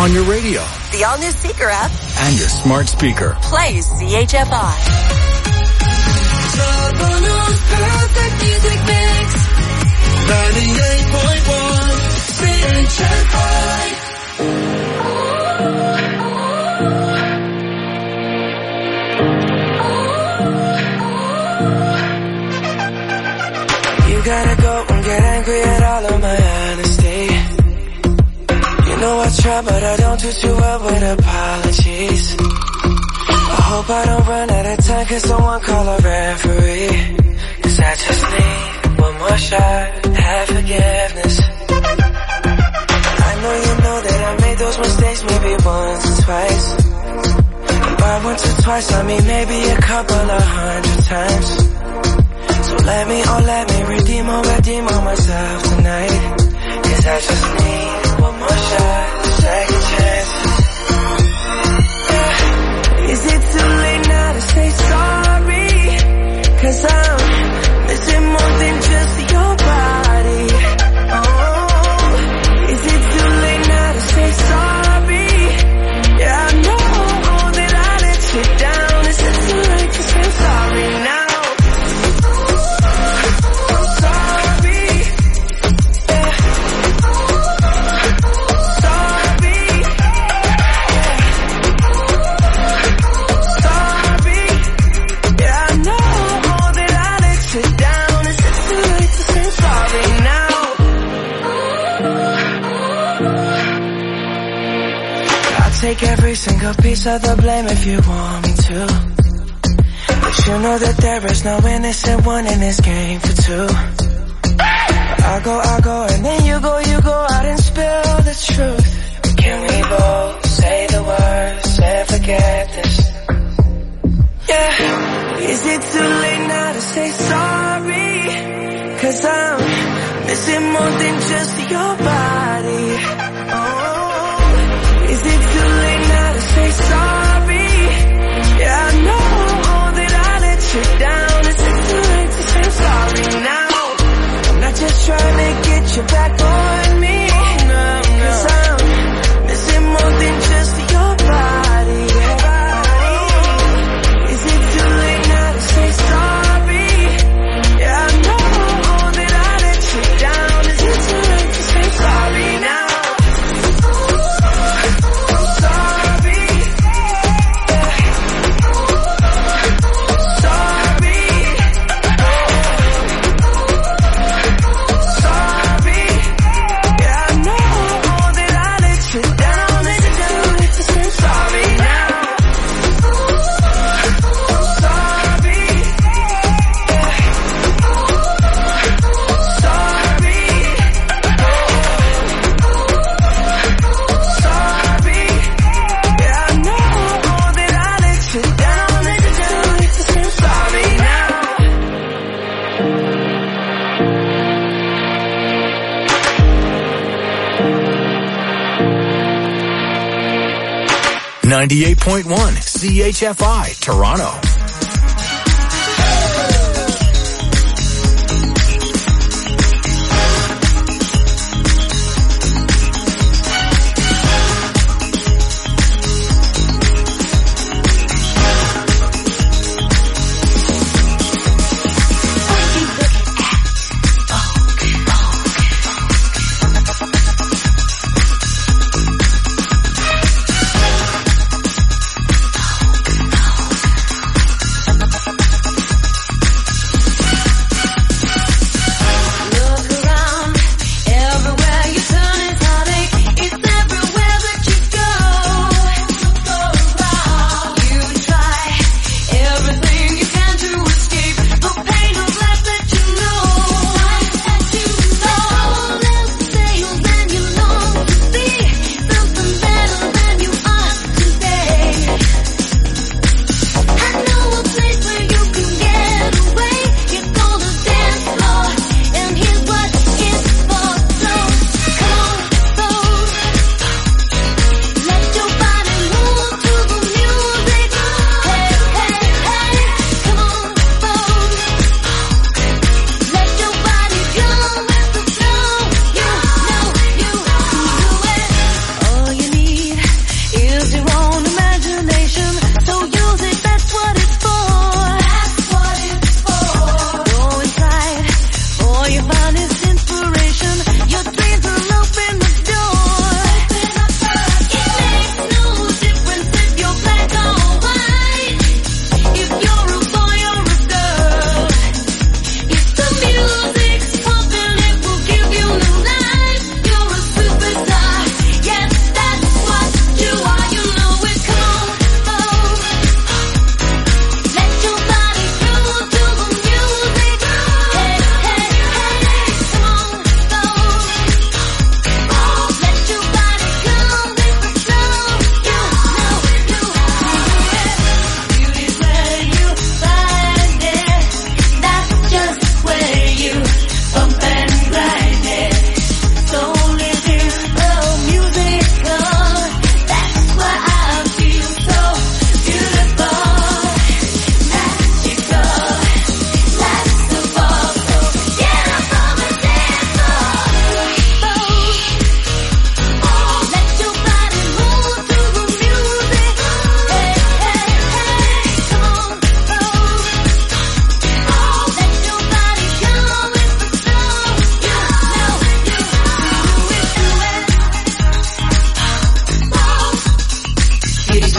on your radio, the all-new Seeker app, and your smart speaker. Play CHFI. Toronto's perfect music mix. 98.1 CHFI. You gotta go and get angry at all of my honesty. You know I try, but I don't do too well with apologies. I hope I don't run out of time, cause someone call a referee. Cause I just need one more shot, have forgiveness. I know you know that I made those mistakes maybe once or twice. And by once or twice I mean maybe a couple of 100 times. So let me redeem on myself tonight. Cause I just need one more shot, second chances. Yeah. Is it too late now to say sorry? Cause I'm missing more than just your body. Oh, is it too late now to say sorry? Yeah, I know that I let you down. Is it too late to say sorry now? Take every single piece of the blame if you want me to. But you know that there is no innocent one in this game for two. I go, and then you go out and spill the truth. But can we both say the words and forget this? Yeah. Is it too late now to say sorry? Cause I'm missing more than just your body. Oh. Is it too late now to say sorry? Yeah, I know that I let you down. Is it too late to say sorry now? I'm not just trying to get you back on me. Cause I'm missing more than just your body. Is it too late now to say sorry? Yeah, I know that I let you down. Is it too late to say sorry now? .1 CHFI, Toronto.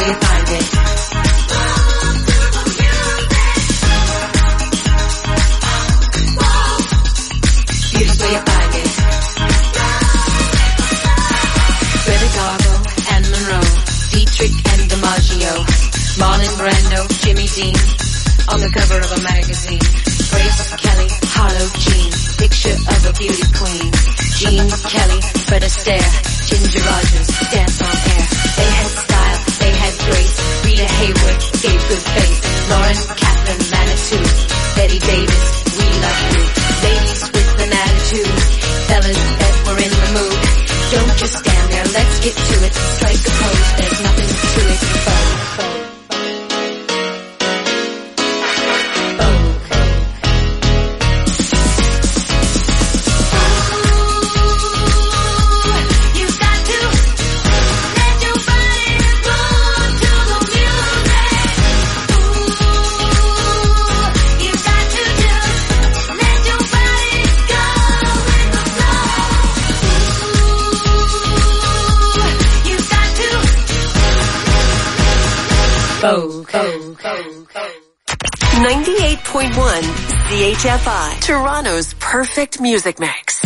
you find it. Beauty's where you find it. Greta Garbo and Monroe, Dietrich and DiMaggio, Marlon Brando, Jimmy Dean, on the cover of a magazine. Grace Kelly, Harlow Jean, picture of a beauty queen. Jean Kelly, Fred Astaire, Ginger Rogers, dance on air. They had style, they had grace. Rita Hayworth gave good face. Lauren Catherine Manitou, Betty Davis, we love you. Ladies with an attitude, fellas that were in the mood. Don't just stand there, let's get to it. Strike a pose, there's nothing to it. Vogue. 98.1 CHFI, Toronto's perfect music mix.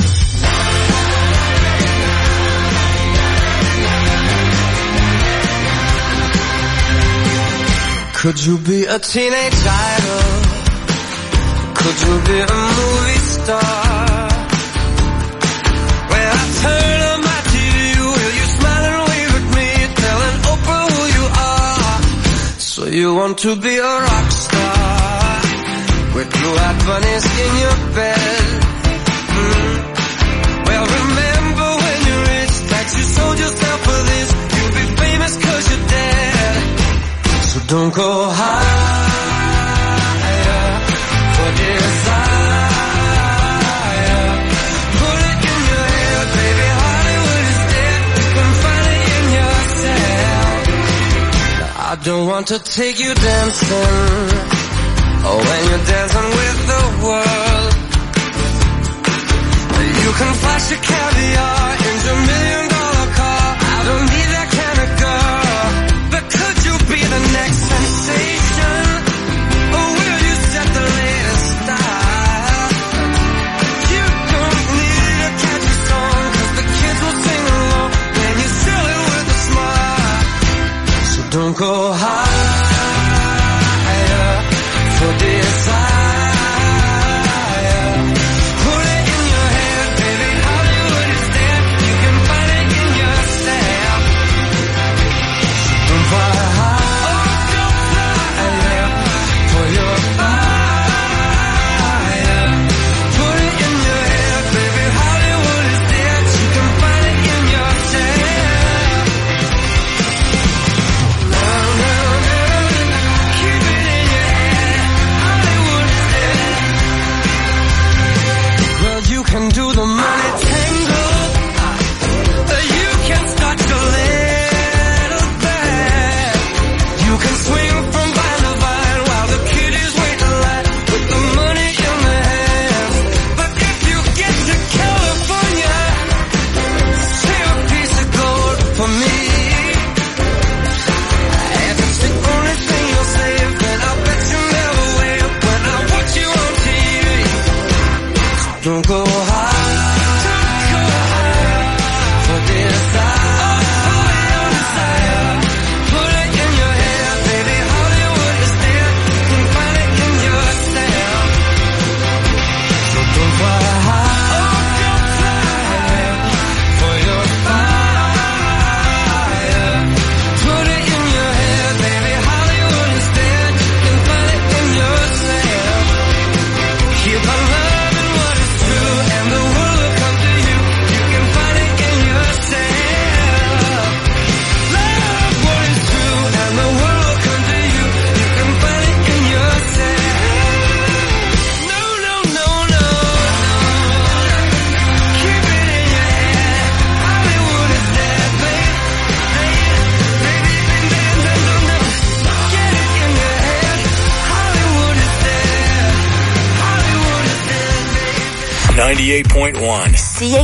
Could you be a teenage idol? Could you be a movie star? When I turn on my TV, will you smile and wave at me, telling Oprah who you are? So you want to be a rock star, with blue-eyed bunnies in your bed. Well, remember when you reached that you sold yourself for this. You'll be famous 'cause you're dead. So don't go higher for desire. Put it in your head, baby, Hollywood is dead. You can find it in yourself. Now, I don't want to take you dancing, oh, when you're dancing with the world. You can flash your caviar into $1 million car. I don't need that kind of girl. But could you be the next sensation? Or will you set the latest style? You don't need a catchy song, 'cause the kids will sing along when you sell it with a smile. So don't go higher for desire. Can do the money tangle, you can start your little band. You can swing from vine to vine while the kiddies wait in line with the money in their hands. But if you get to California, save a piece of gold for me. If it's the only thing you'll save, then I'll bet you never wait when I watch you on TV. So don't go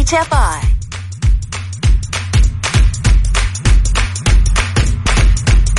CHFI.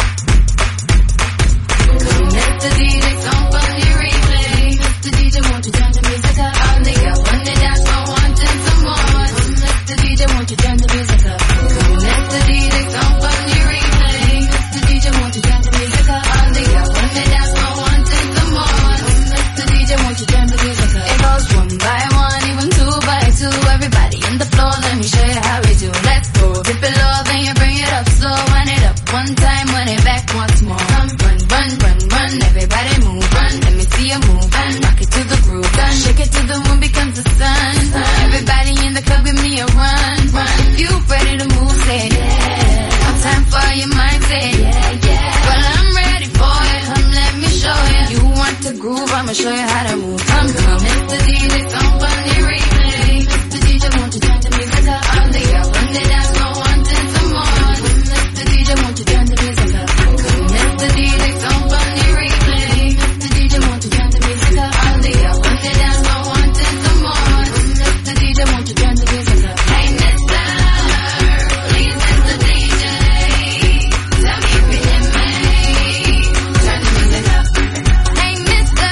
one time, run it back once more. Run, run, run, run, run, everybody move. Run, let me see you move. Rock it to the groove. Shake it till the moon becomes the sun. Everybody in the club, give me a run. If you ready to move, say yeah. One time for your mind, say yeah, yeah. Well, I'm ready for it. Come, let me show you. You want to groove, I'ma show you how to move. Come, Mr. DJ, come on the replay. Mr. DJ, won't you turn the music up? All the girls run the dance floor, wanting some more. Mr. DJ, won't you turn the music up? Mr. DJ, come on the replay. Mr. DJ, won't you turn the music up? All the girls run the dance floor, wanting some more. Mr. DJ, won't you turn the music up? Hey, mister, please, Mr. DJ, tell me if you hear me. Turn the music up. Hey, mister,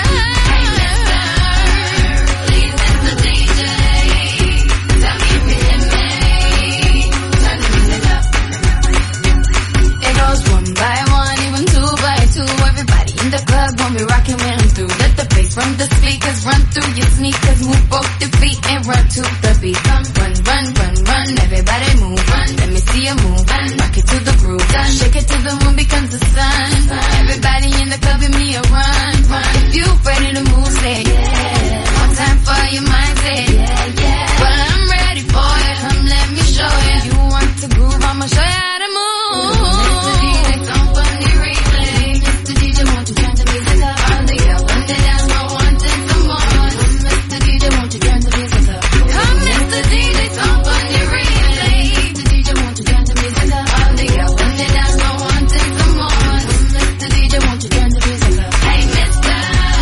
please, Mr. DJ, tell me if you hear me. Turn the music up. It goes one by one, even two by two. Everybody in the club won't be rocking when I'm through. Let the bass from the speakers run through your sneakers. Move both your feet and run to the beat. Come, run, run, run, run. Everybody move. Run, let me see you move. Rock it to the groove. Shake it till the moon becomes the sun. Everybody in the club, give me a run. If you ready to move, say yeah. One time for your mind, say yeah, yeah. Well, I'm ready for it. Come, let me show you. You want to groove, I'ma show you how to move. Mr. DJ, come on the replay. Mr. DJ, won't you turn the music up? All the girls run the dance floor, wanting some more. Mr. DJ, won't you turn the music up? Come, Mr. DJ, come on the replay. Mr. DJ, won't you turn the music up? All the girls run the dance floor, wanting some more. Mr. DJ, won't you turn the music up? Hey, mister,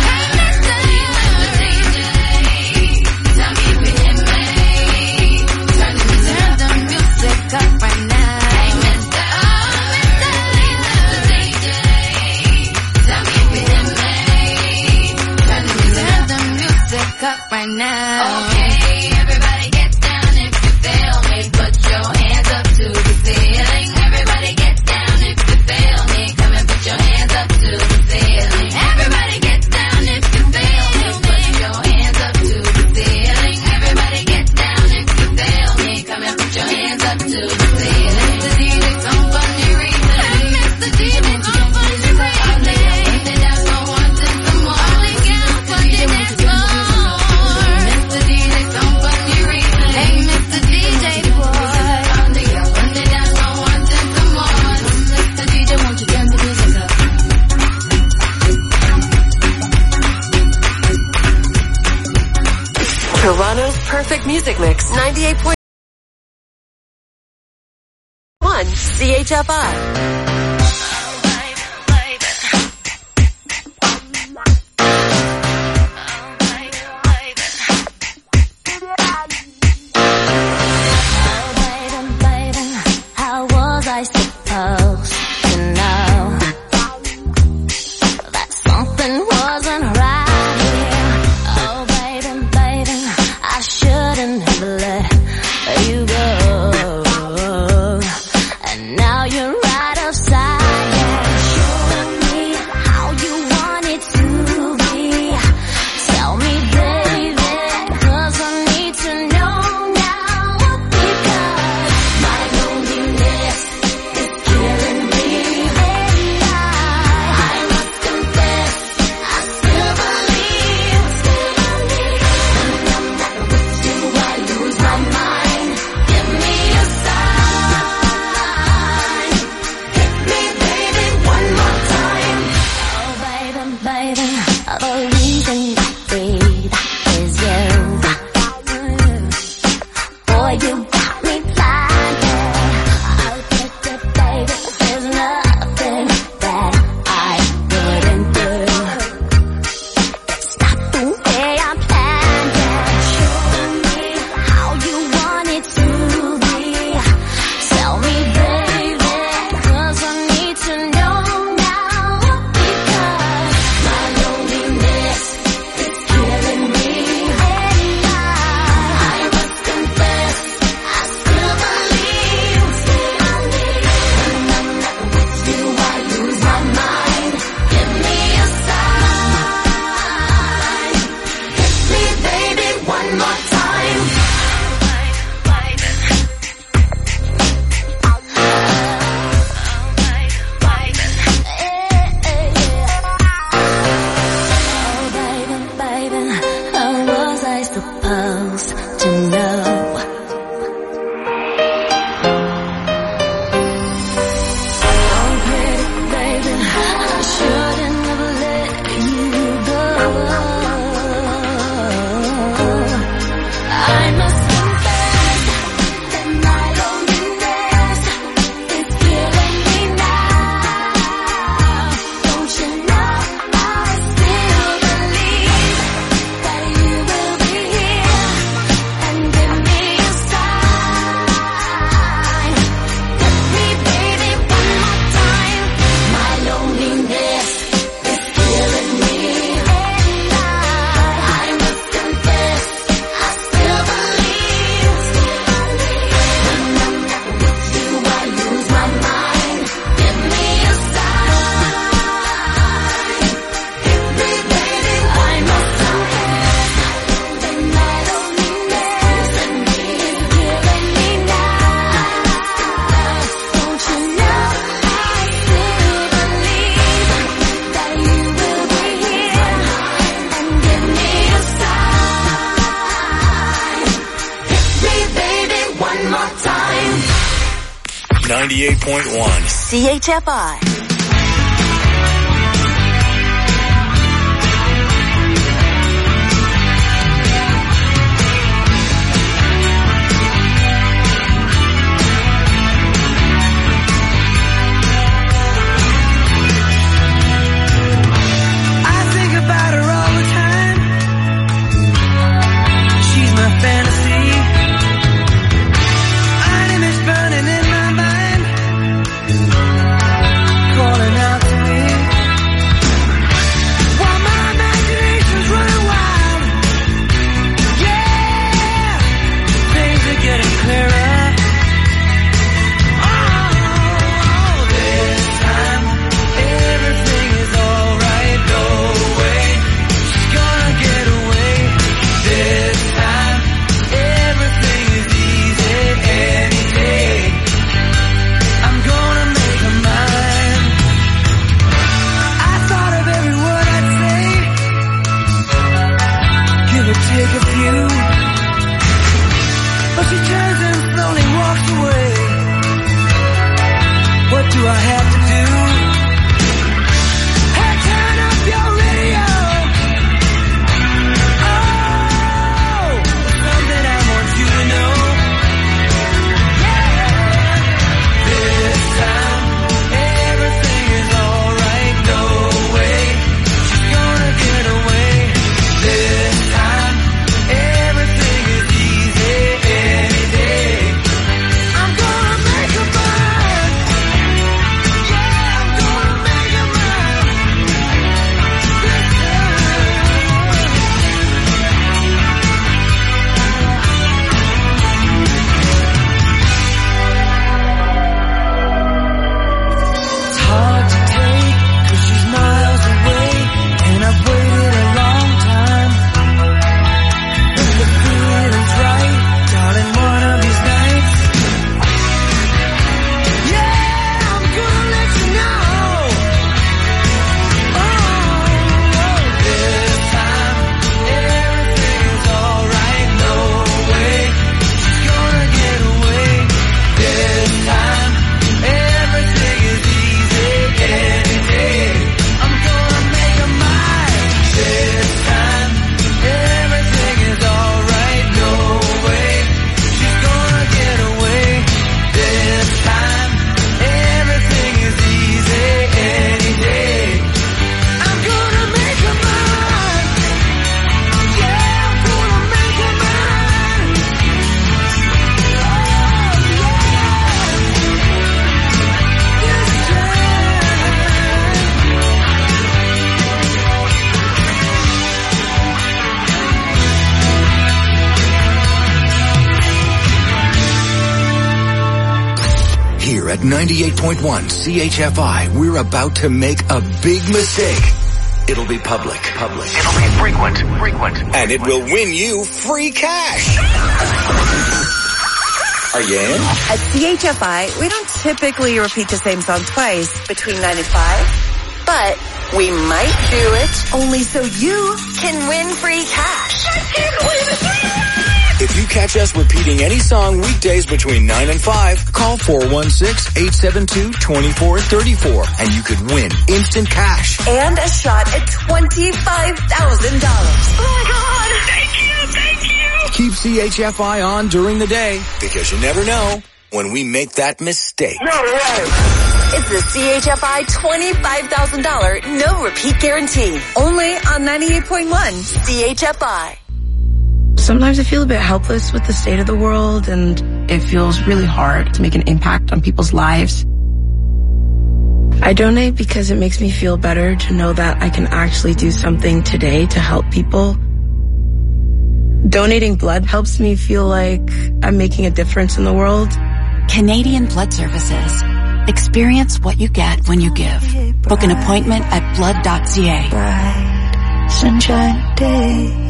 DJ, tell me if you hear me. Turn the music up right now. Hey, mister, DJ, tell me if you hear me. Turn the music up right now. Okay, everybody get down if you feel me. Put your hands up to the ceiling. Everybody get down if you feel me. Come and put your hands up to the ceiling. Everybody get down if you feel me. Put your hands up to the ceiling. Everybody get down if you feel me. Come and put your hands up to the ceiling. Mr. DJ, come on the replay. Mr. DJ, come on the replay. They dance for wanting some more. All the girls want to dance more. Mr. DJ, come on the replay. Hey, Mr. DJ boy. All the girls want to dance for wanting some more. Mr. DJ, won't you turn the music up? Toronto's perfect music mix, 98.1 CHFI. How was I supposed to know that something wasn't right here? Oh, baby, I shouldn't have let you go. And now you're right outside. 98.1 CHFI. At 98.1 CHFI, we're about to make a big mistake. It'll be public. It'll be frequent. And it will win you free cash. Are you in? At CHFI, we don't typically repeat the same song twice between 9 and 5, but we might do it only so you can win free cash. I can't believe it. If you catch us repeating any song weekdays between 9 and 5, call 416-872-2434 and you could win instant cash. And a shot at $25,000. Oh my God! Thank you! Keep CHFI on during the day because you never know when we make that mistake. No way! It's the CHFI $25,000 no repeat guarantee. Only on 98.1 CHFI. Sometimes I feel a bit helpless with the state of the world, and it feels really hard to make an impact on people's lives. I donate because it makes me feel better to know that I can actually do something today to help people. Donating blood helps me feel like I'm making a difference in the world. Canadian Blood Services. Experience what you get when you give. Book an appointment at blood.ca. Sunshine day.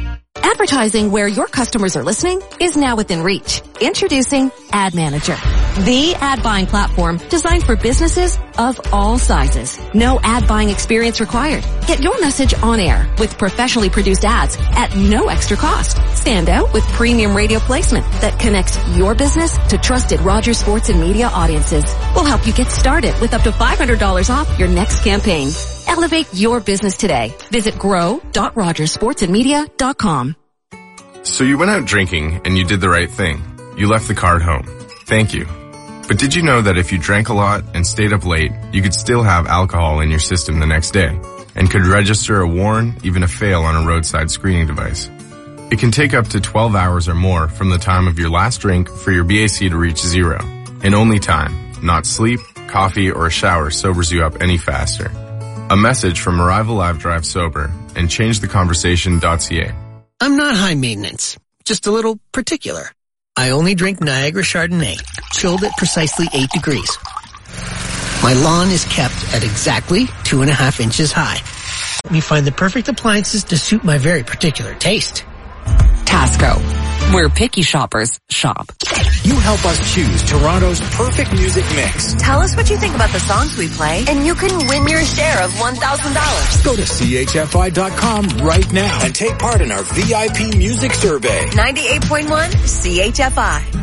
Advertising where your customers are listening is now within reach. Introducing Ad Manager. The ad buying platform designed for businesses of all sizes. No ad buying experience required. Get your message on air with professionally produced ads at no extra cost. Stand out with premium radio placement that connects your business to trusted Rogers Sports and Media audiences. We'll help you get started with up to $500 off your next campaign. Elevate your business today. Visit grow.rogersportsandmedia.com. So you went out drinking and you did the right thing. You left the car at home. Thank you. But did you know that if you drank a lot and stayed up late, you could still have alcohol in your system the next day and could register a warn, even a fail on a roadside screening device? It can take up to 12 hours or more from the time of your last drink for your BAC to reach zero. And only time, not sleep, coffee, or a shower sobers you up any faster. A message from Arrival Live Drive Sober and ChangeTheConversation.ca. I'm not high maintenance, just a little particular. I only drink Niagara Chardonnay, chilled at precisely 8 degrees. My lawn is kept at exactly 2.5 inches high. Let me find the perfect appliances to suit my very particular taste. Tasco, where picky shoppers shop. You help us choose Toronto's perfect music mix. Tell us what you think about the songs we play, and you can win your share of $1,000. Go to CHFI.com right now and take part in our VIP music survey. 98.1 CHFI.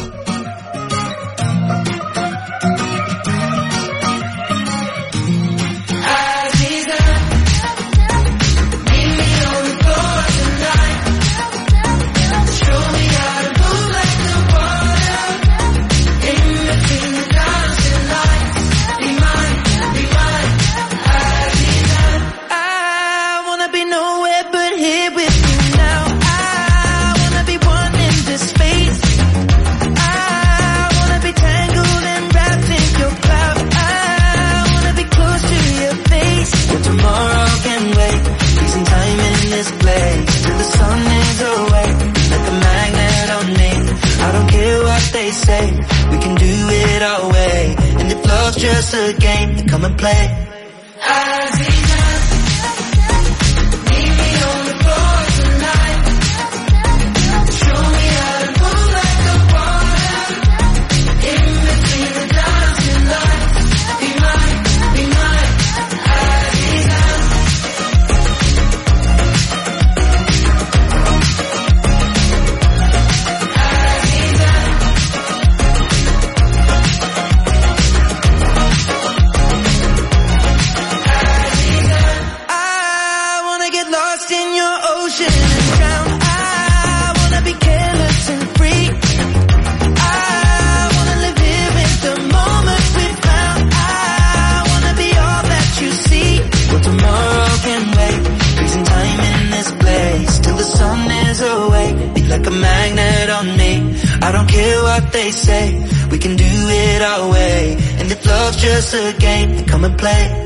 Say we can do it our way, and if love's just a game, then come and play. Meet me on the floor tonight. Show me how to move like the water. In between the dancing lights. Be mine, be mine. Like a magnet on me. I don't care what they say, we can do it our way. And if love's just a game, then come and play.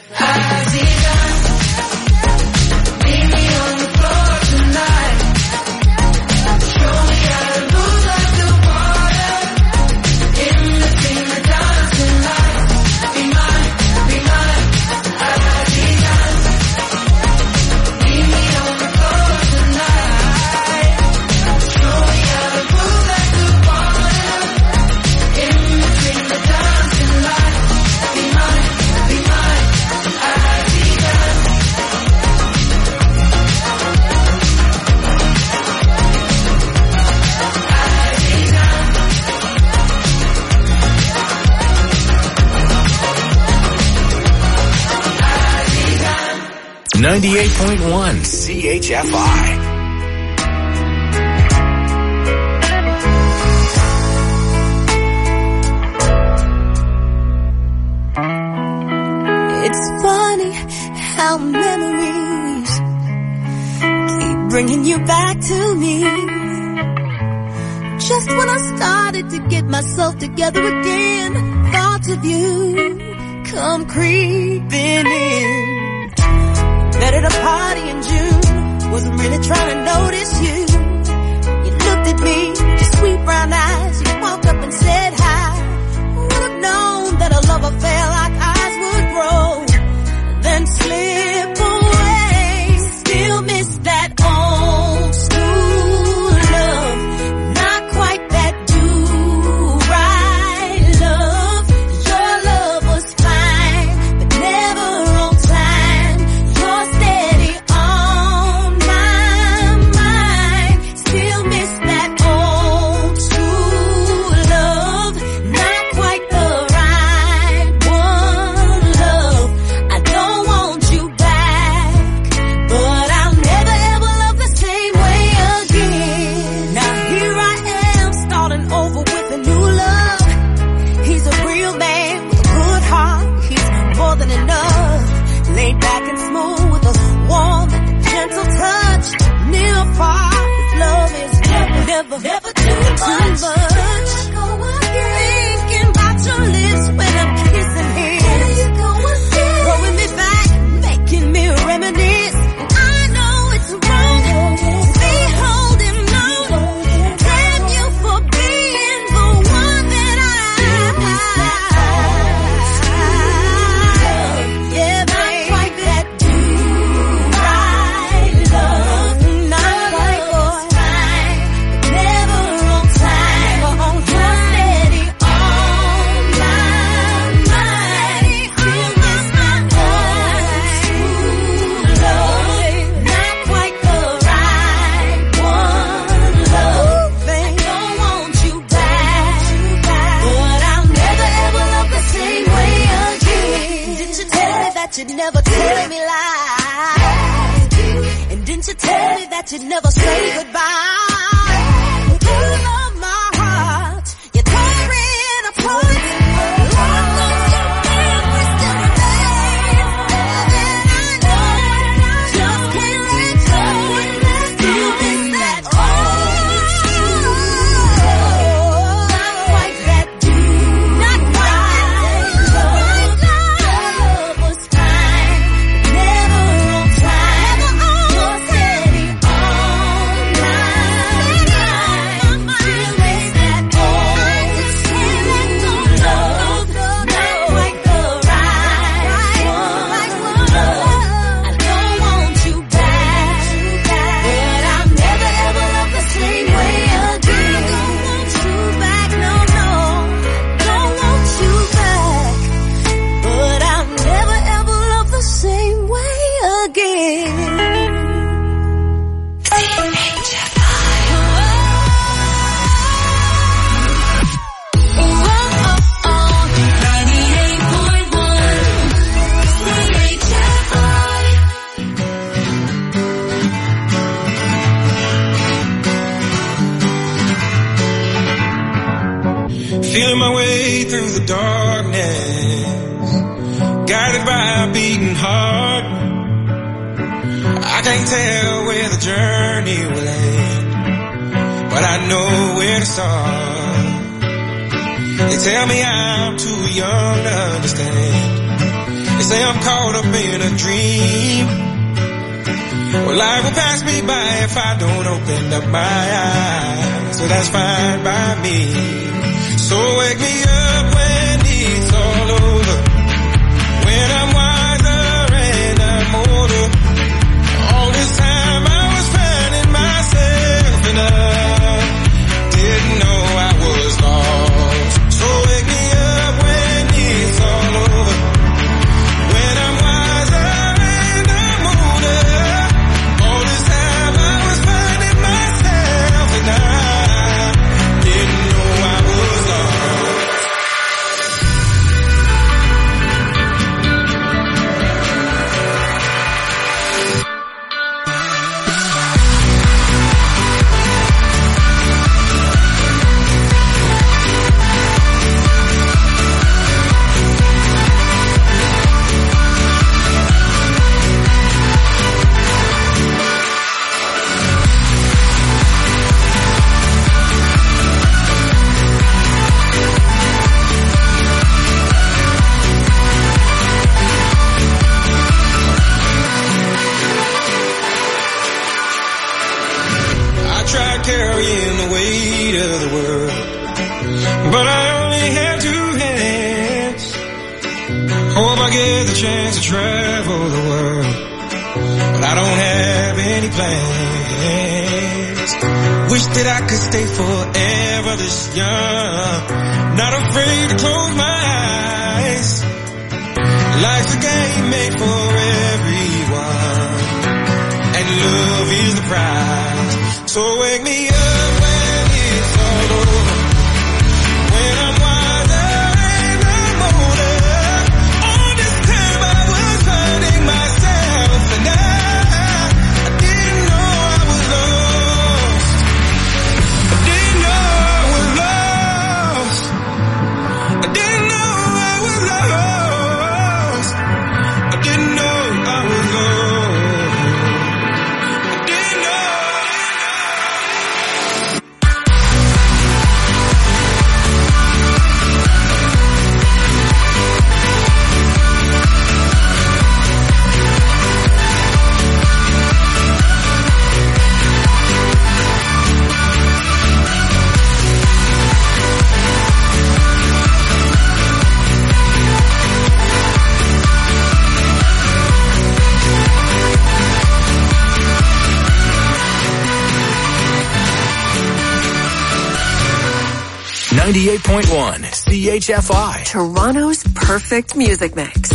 Meet me on the floor tonight. Show me how to move like the water. In between the dancing lights. Be mine, be mine. Meet me on the floor tonight. Show me how to move like the water. In between the dancing lights. Be mine, be mine. 98.1 CHFI. It's funny how memories keep bringing you back to me. Just when I started to get myself together again, thoughts of you come creeping in. Met at a party in June, wasn't really trying to notice you. You looked at me with your sweet brown eyes, you walked up and said hi. Would have known that a love affair like ours would grow, then slip away. Still miss that old school love, not quite that do right that you'd never tell me lies? And didn't you tell me that you'd never say goodbye? You love my heart, you tore it apart. Feeling my way through the darkness, guided by a beating heart. I can't tell where the journey will end, but I know where to start. They tell me I'm too young to understand. They say I'm caught up in a dream. Well, life will pass me by if I don't open up my eyes, so that's fine by me. So wake me up when it's all over, when I'm wiser and I'm older. All this time I was finding myself and I didn't know I was lost. So wake me up when it's all over, when I'm wiser and I'm older. All this time I was finding myself and I didn't know I was lost. Carrying the weight of the world, but I only have two hands. Hope I get the chance to travel the world, but I don't have any plans. Wish that I could stay forever this young, not afraid to close my eyes. Life's a game made for everyone, and love is the prize. So wake me up when it's all over, when I'm wiser and I'm older. All this time I was finding myself and I didn't know I was lost. I didn't know I was lost. I didn't know I was lost. I didn't know I was lost. .1 CHFI, Toronto's perfect music mix.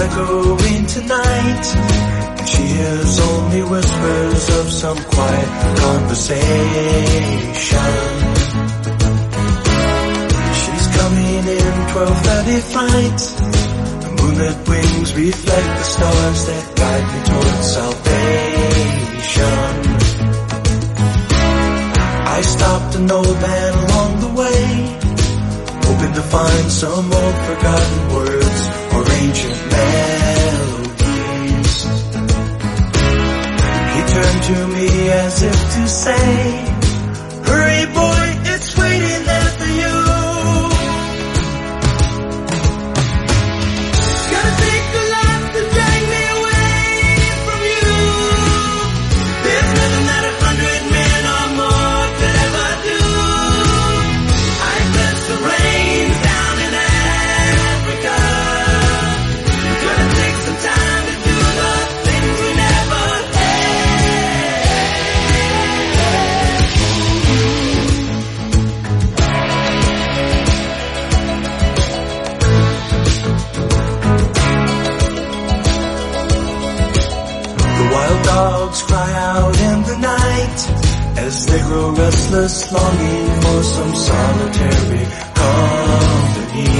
we're going tonight. And she hears only whispers of some quiet conversation. She's coming in 12:30 flight. The moonlit wings reflect the stars that guide me towards salvation. I stopped an old man along the way, hoping to find some old forgotten words or ancient melodies. He turned to me as if to say, hurry boy, it's waiting there for you. Gotta take a lot to drag me away from you. There's nothing that 100 men or more could ever do. I bless the rains down in Africa. Gonna take some time to do the things we never The wild dogs cry out in the night as they grow restless, longing for some solitary company.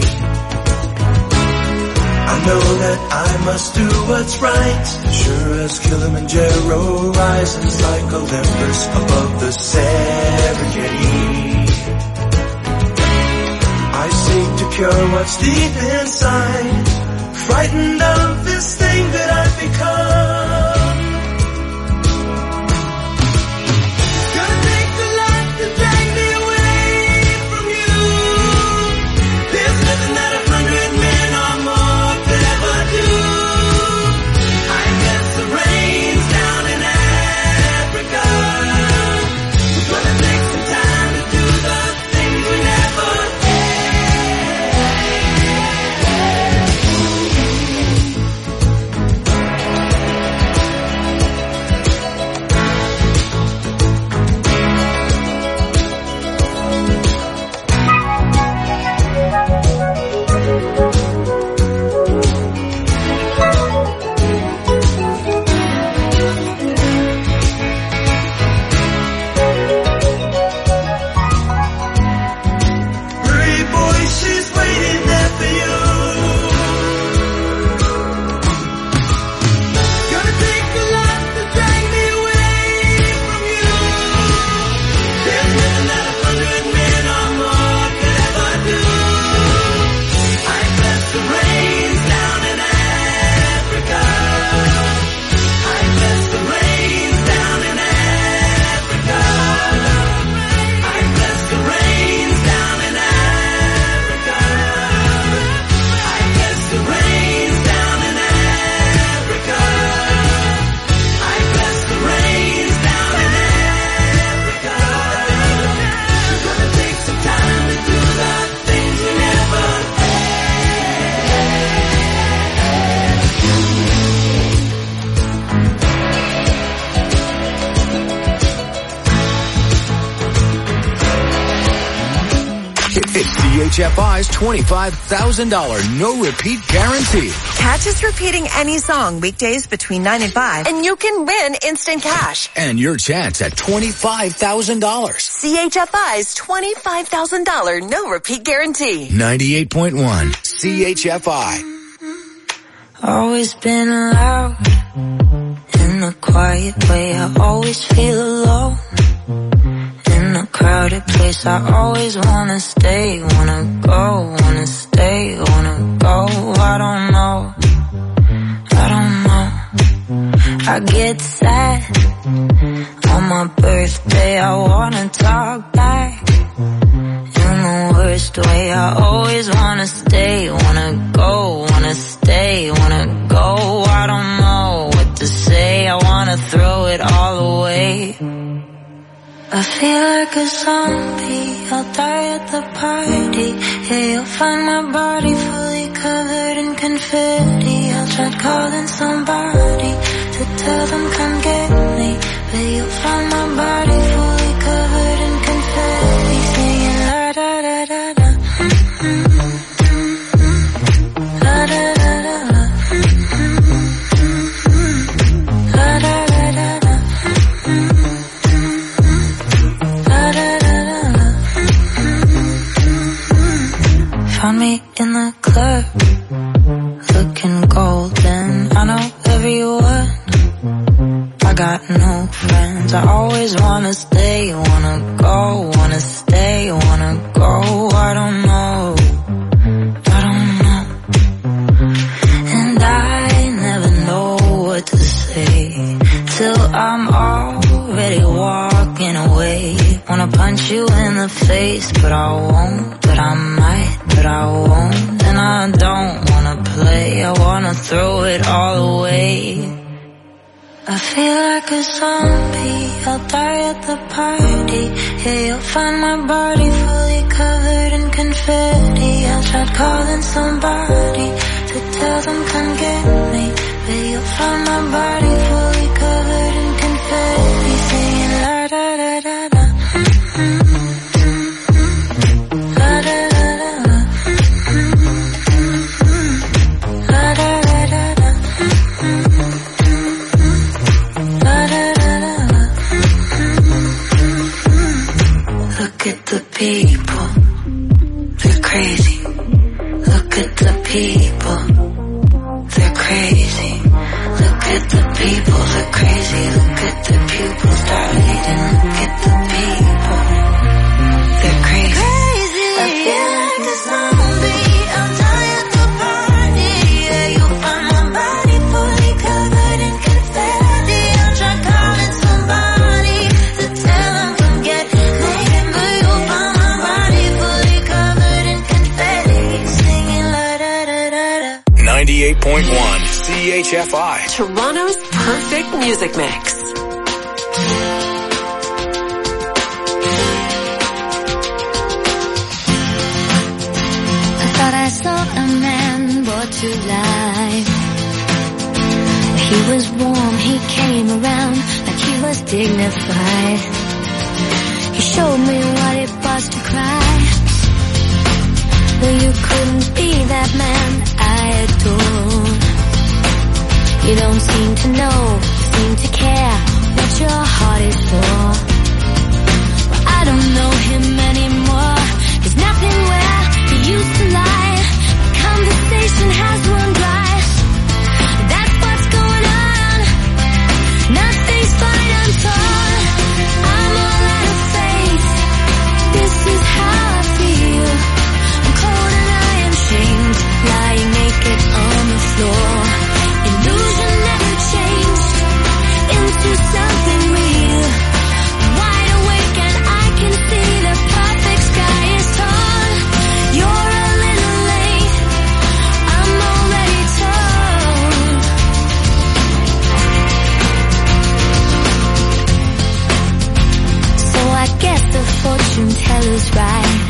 I know that I must do what's right, sure as Kilimanjaro rises like Olympus above the Serengeti. I seek to cure what's deep inside, frightened of this thing that I've become. Gonna take a lot to drag me away from you. There's nothing that 100 men or more could ever do. I guess the rains down in Africa. We're gonna take some time to do the things we never Hurry boy, she's waiting there for you. Gonna take a lot to drag me away from you. There's nothing that 100 men or more could ever do. I bless the rains down in Africa. I bless the rains down in Africa. I bless the rains down in Africa. I bless the rains down in Africa. I bless the rains down in Africa. We're gonna take some time to do the things we never It's CHFI's $25,000 no-repeat guarantee. Catch us repeating any song weekdays between 9 and 5, and you can win instant cash. And your chance at $25,000. CHFI's $25,000 no-repeat guarantee. 98.1 CHFI. Always been loud in a quiet way. I always feel alone in a crowded place. I always wanna stay, wanna go, wanna stay, wanna go. I don't know, I get sad on my birthday. I wanna talk back in the worst way. I always wanna stay, wanna go, wanna stay, wanna go. I don't know what to say, I wanna throw it all away. I feel like a zombie, I'll die at the party. Yeah, you'll find my body fully covered in confetti. I'll try calling somebody to tell them come get me, but you'll find my body fully covered in confetti. Singing la da da da da, la da da da da. got no friends. I always wanna stay, wanna go, wanna stay, wanna go. I don't know, and I never know what to say till I'm already walking away. Wanna punch you in the face, but I won't, but I might, but I won't. And I don't wanna play, I wanna throw it all away. I feel like a zombie, I'll die at the party. Yeah, you'll find my body fully covered in confetti. I tried calling somebody to tell them come get me, but you'll find my body fully covered in confetti. Singing la da da da da. La da da da da. La da da da da. La da da da da. Look at the people, they're crazy. Look at the people, they're crazy. Look at the people, they're crazy. Look at the pupils dilating. Look at the people, they're crazy. I feel like a zombie, I'll die at the party. Yeah, you'll find my body fully covered in confetti. I'll try calling somebody to tell them come get me, but you'll find my body fully covered in confetti. Singing la da da da da. 98.1 CHFI. Toronto's perfect music mix. I thought I saw a man brought to life. He was warm, he came around like he was dignified. He showed me what it was to cry. Well, you couldn't be that man I adore. You don't seem to know, seem to care what your heart is for. Well, I don't know him anymore. There's nothing where he used to lie. The conversation has run dry. That's what's going on. Nothing's fine, I'm torn. I'm all out of faith. This is how I feel. I'm cold and I am shamed, lying naked on the floor. Illusion never changed into something real. I'm wide awake and I can see the perfect sky is torn. You're a little late, I'm already torn. So I guess the fortune teller's right.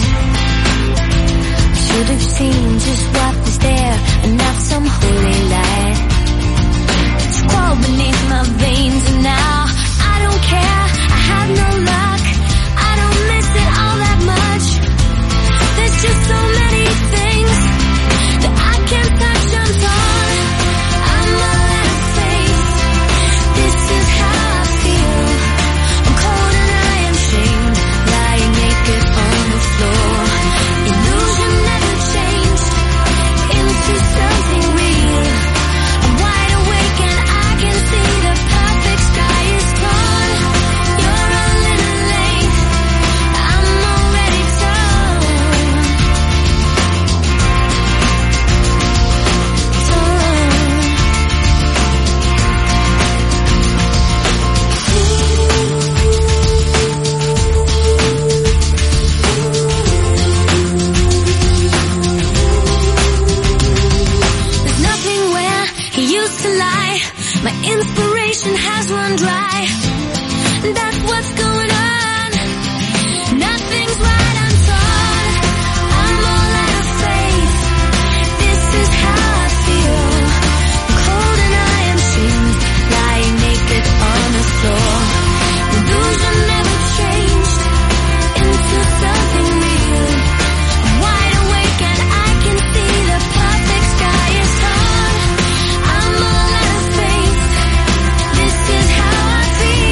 Should have seen just what was there and not some holy light. It's crawled beneath my veins and now I don't care. I have no luck, I don't miss it all that much. There's just so many things that I can't touch, I'm torn. I'm all out of faith. This is how I feel. I'm cold and I am shamed, lying naked on the floor. Illusion never changed into something real. I'm wide awake and I can see the perfect sky is torn. You're a little late, I'm already torn. There's nothing where he used to lie. My inspiration has run dry. That's what's going on. Nothing's right, I'm torn. I'm all out of faith. This is how I feel. I'm cold and I am shamed, lying naked on the floor. Illusion never changed into something real. I'm wide awake and I can see the perfect sky is torn. I'm all out of faith. This is how I feel.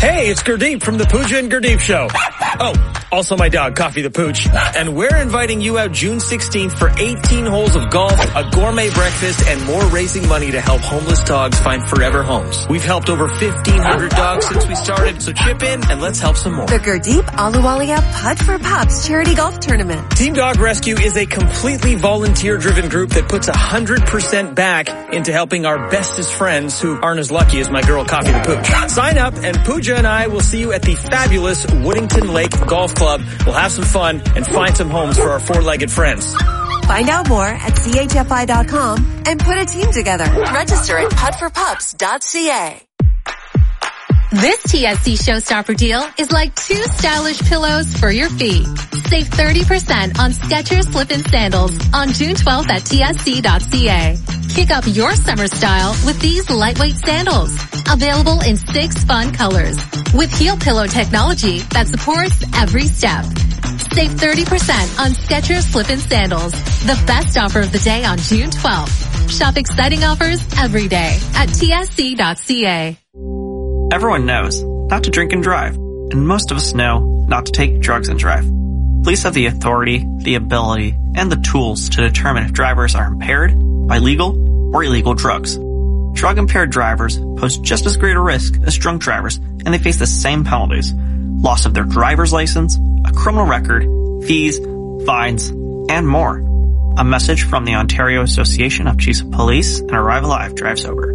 Hey, it's Gurdeep from the Pooja and Gurdeep Show. Oh, also my dog, Coffee the Pooch. And we're inviting you out June 16th for 18 holes of golf, a gourmet breakfast, and more raising money to help homeless dogs find forever homes. We've helped over 1,500 dogs since we started, so chip in and let's help some more. The Gurdeep Ahluwalia Putt for Pups charity golf tournament. Team Dog Rescue is a completely volunteer-driven group that puts 100% back into helping our bestest friends who aren't as lucky as my girl, Coffee the Pooch. Sign up and Pooja and I will see you at the fabulous Woodington Lake Golf Club. We'll have some fun and find some homes for our four-legged friends. Find out more at chfi.com and put a team together. Register at puttforpups.ca. This TSC Showstopper deal is like 2 stylish pillows for your feet. Save 30% on Skechers slip-in sandals on June 12th at tsc.ca. Kick up your summer style with these lightweight sandals. Available in 6 fun colors. With heel pillow technology that supports every step. Save 30% on Skechers slip-in sandals. The best offer of the day on June 12th. Shop exciting offers every day at tsc.ca. Everyone knows not to drink and drive, and most of us know not to take drugs and drive. Police have the authority, the ability, and the tools to determine if drivers are impaired by legal or illegal drugs. Drug-impaired drivers pose just as great a risk as drunk drivers, and they face the same penalties: loss of their driver's license, a criminal record, fees, fines, and more. A message from the Ontario Association of Chiefs of Police and Arrive Alive Drive Sober.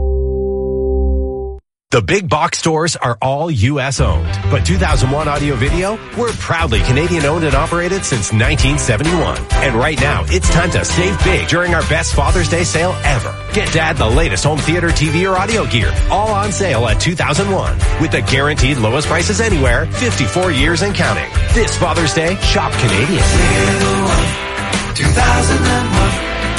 The big box stores are all U.S. owned, but 2001 Audio Video, we're proudly Canadian owned and operated since 1971. And right now, it's time to save big during our best Father's Day sale ever. Get Dad the latest home theater, TV, or audio gear, all on sale at 2001. With the guaranteed lowest prices anywhere, 54 years and counting. This Father's Day, shop Canadian. 2001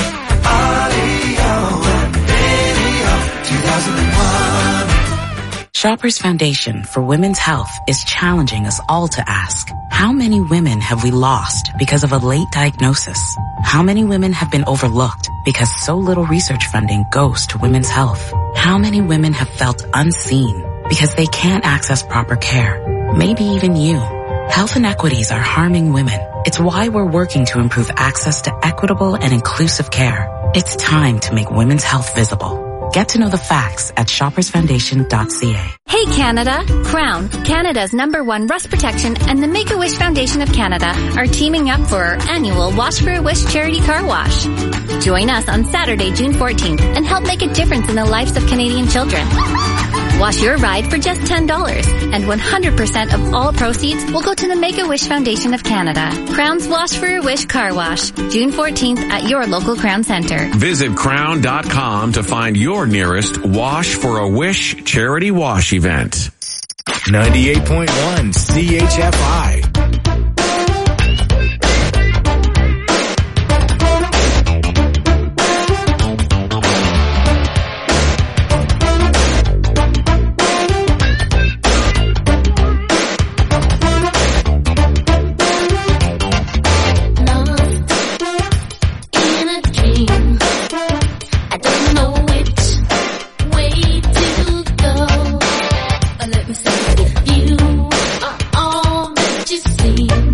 Audio and Video 2001. Shoppers Foundation for Women's Health is challenging us all to ask, how many women have we lost because of a late diagnosis? How many women have been overlooked because so little research funding goes to women's health? How many women have felt unseen because they can't access proper care? Maybe even you. Health inequities are harming women. It's why we're working to improve access to equitable and inclusive care. It's time to make women's health visible. Get to know the facts at shoppersfoundation.ca. Hey Canada! Crown, Canada's #1 rust protection, and the Make-A-Wish Foundation of Canada are teaming up for our annual Wash for a Wish charity car wash. Join us on Saturday, June 14th and help make a difference in the lives of Canadian children. Wash your ride for just $10, and 100% of all proceeds will go to the Make-A-Wish Foundation of Canada. Crown's Wash for a Wish car wash, June 14th at your local Crown Centre. Visit crown.com to find your nearest Wash for a Wish charity wash event. 98.1 CHFI. You are all that you see.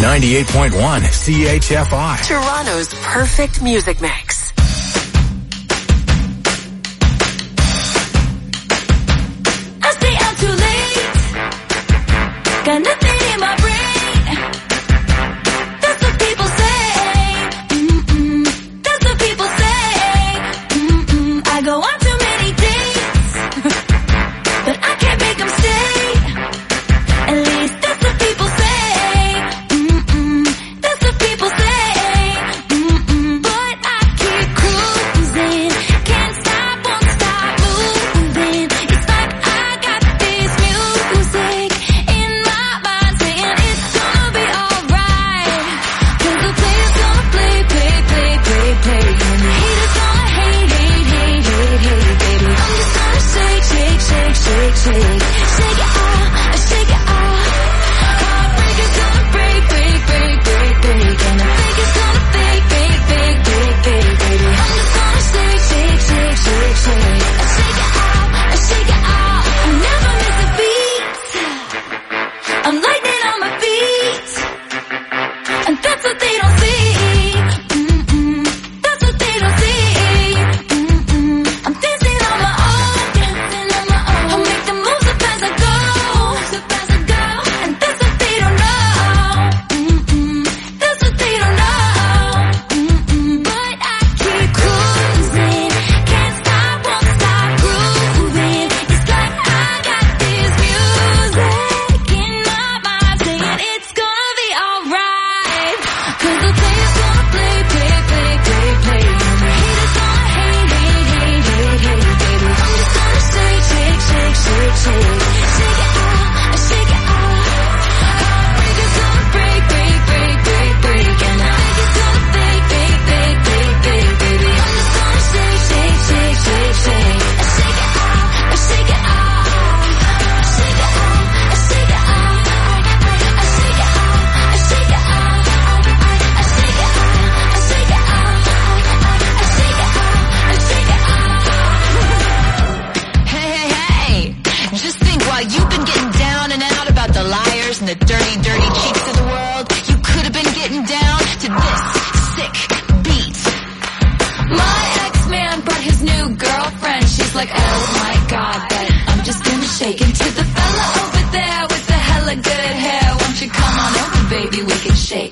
98.1 CHFI. Toronto's perfect music mix. I stay out too late. Got nothing in my brain. That's what people say. That's what people say. I go on too many dates, but I can't make them stay. At least that's what people say. That's what people say. But I keep cruising. Can't stop, won't stop moving. It's like I got this music in my mind saying it's gonna be alright. 'Cause the player's gonna play. And the haters gonna hate, baby. I'm just gonna shake. Shake it out, shake it out. Heartbreaker's gonna break. And the fake is gonna fake, baby. I'm just gonna shake. Shake it out. I never miss a beat. I'm lightning on my feet. And that's what they don't see. That's what they don't see. I'm dancing on my own. I'll make the moves up as I go. And that's what they don't know. That's what they don't know. But I keep cruising. Can't stop, won't stop grooving. It's like I got this music in my mind saying it's gonna be alright. 'Cause the player's gonna play. And the haters gonna hate, baby. I'm just gonna shake. Shake it out, shake it out. Heartbreaker's gonna break. And the fake is gonna fake, baby. I'm just gonna shake. Shake it out, shake it out. Shake it out, shake it out. Shake it out, shake it out. Shake it out. Hey, just think while you've been getting down and out about the liars and the dirty cheeks of the world, you could have been getting down to this sick beat. My ex-man brought his new girlfriend. She's like, oh my god, but I'm just gonna shake into the fella over there with the hella good hair. Won't you come on over, baby? We can shake.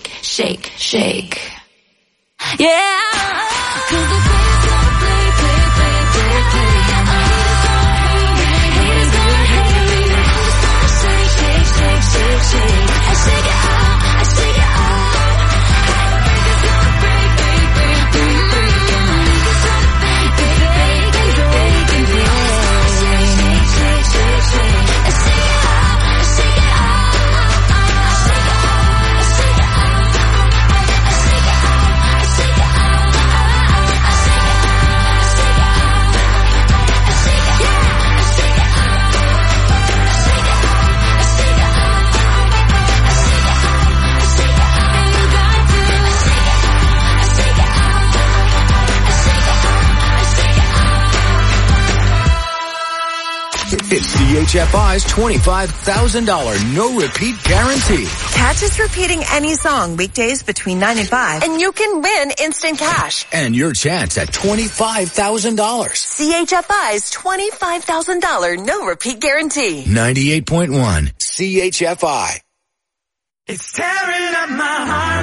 Yeah. 'Cause the player's gonna play. And the haters gonna hate. I'm just gonna shake. I shake it out, shake it out. Heartbreaker's gonna break. And the haters gonna fake, baby. I shake it out, shake it out. It's CHFI's $25,000 no-repeat guarantee. Catch us repeating any song weekdays between 9 and 5, and you can win instant cash. And your chance at $25,000. CHFI's $25,000 no-repeat guarantee. 98.1 CHFI. It's tearing up my heart.